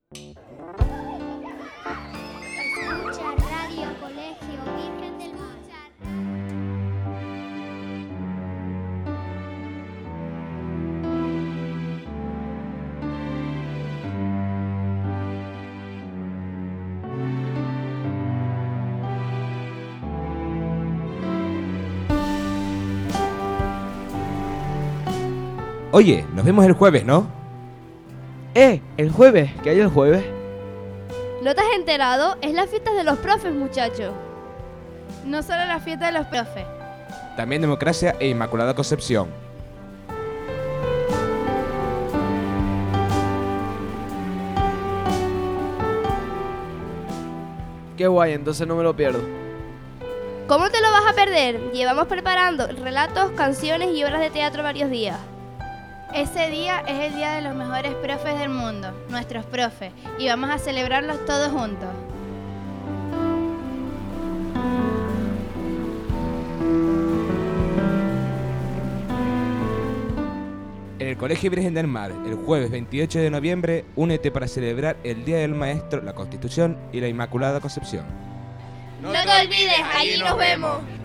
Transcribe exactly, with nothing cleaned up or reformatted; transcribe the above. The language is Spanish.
Escucha Radio Colegio Virgen del Mar. Oye, nos vemos el jueves, ¿no? Eh, el jueves, ¿qué hay el jueves? ¿No te has enterado? Es la fiesta de los profes, muchacho. No solo la fiesta de los profes. También democracia e Inmaculada Concepción. Qué guay, entonces no me lo pierdo. ¿Cómo te lo vas a perder? Llevamos preparando relatos, canciones y obras de teatro varios días. Ese día es el día de los mejores profes del mundo, nuestros profes, y vamos a celebrarlos todos juntos. En el Colegio Virgen del Mar, el jueves veintiocho de noviembre, únete para celebrar el Día del Maestro, la Constitución y la Inmaculada Concepción. No te olvides, allí nos vemos.